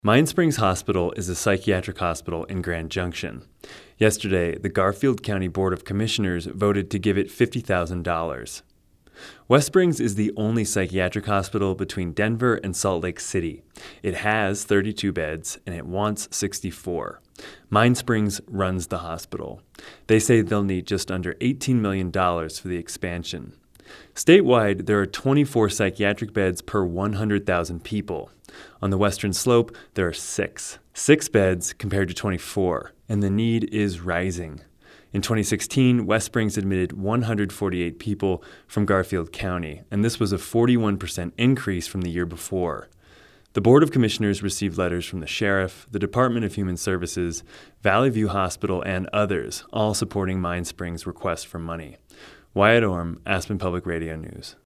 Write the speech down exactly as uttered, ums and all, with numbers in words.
Mine Springs Hospital is a psychiatric hospital in Grand Junction. Yesterday, the Garfield County Board of Commissioners voted to give it fifty thousand dollars. West Springs is the only psychiatric hospital between Denver and Salt Lake City. It has thirty-two beds and it wants sixty-four. Mine Springs runs the hospital. They say they'll need just under eighteen million dollars for the expansion. Statewide, there are twenty-four psychiatric beds per one hundred thousand people. On the Western Slope, there are six. Six beds compared to twenty-four, and the need is rising. In twenty sixteen, West Springs admitted one hundred forty-eight people from Garfield County, and this was a forty-one percent increase from the year before. The Board of Commissioners received letters from the Sheriff, the Department of Human Services, Valley View Hospital, and others, all supporting Mine Springs' request for money. Wyatt Orm, Aspen Public Radio News.